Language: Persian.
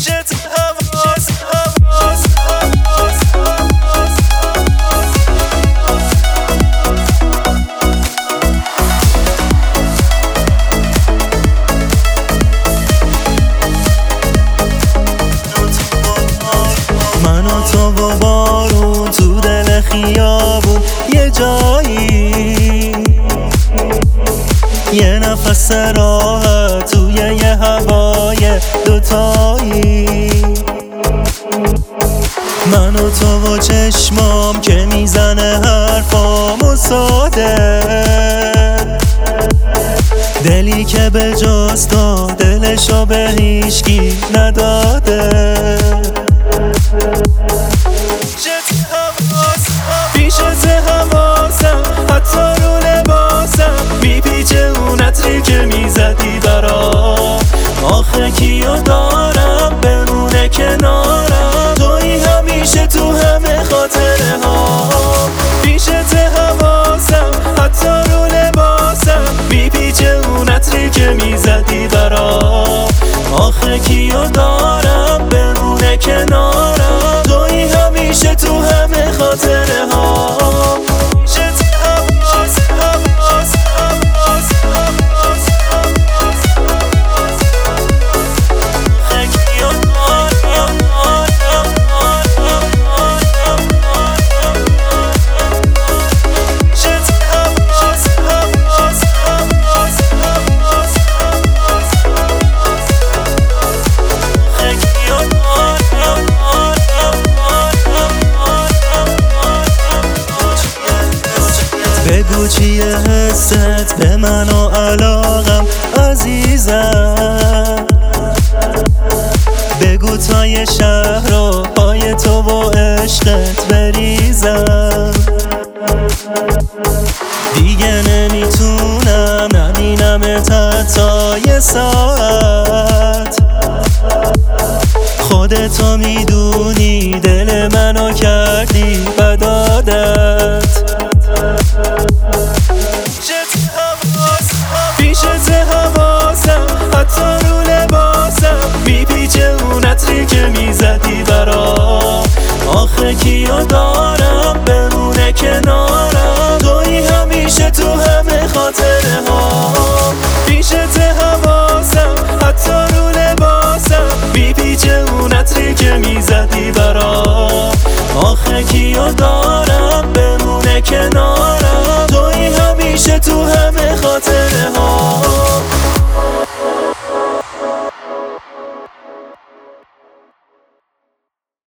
من و تو و بارون تو دل خیابون یه جایی، یه نفس راحت توی یه هوای دوتایی. من و تو و چشمام که میزنه حرفامو ساده، دلی که به جز تو دلشو به هیچکی نداده. پیشت حواسم حتی رو لباسم میپیچه اون عطری که میزدی برام. آخه کیو دارم بمونه کنارم، تویی همیشه تو همه خاطره ها. پیشت حواسم حتی رو لباسم میپیچه اون عطری که میزدی برام. آخه کیو دارم بمونه کنارم، تویی همیشه تو همه خاطره ها. بگو چیه حست به من و علاقم عزیزم، بگو تا یه شهر رو پای تو و عشقت بریزم. دیگه نمیتونم نبینمت حتی یه ساعت، خودتو میدونی دل منو کردی بد عادت. پیشت حواسم حتی رو لباسم میپیچه اون عطری که میزدی برام. آخه کیو دارم بمونه کنارم، تویی همیشه تو همه خاطره ها. پیشت حواسم حتی رو لباسم میپیچه اون عطری که میزدی برام. آخه کیو دارم بمونه کنارم،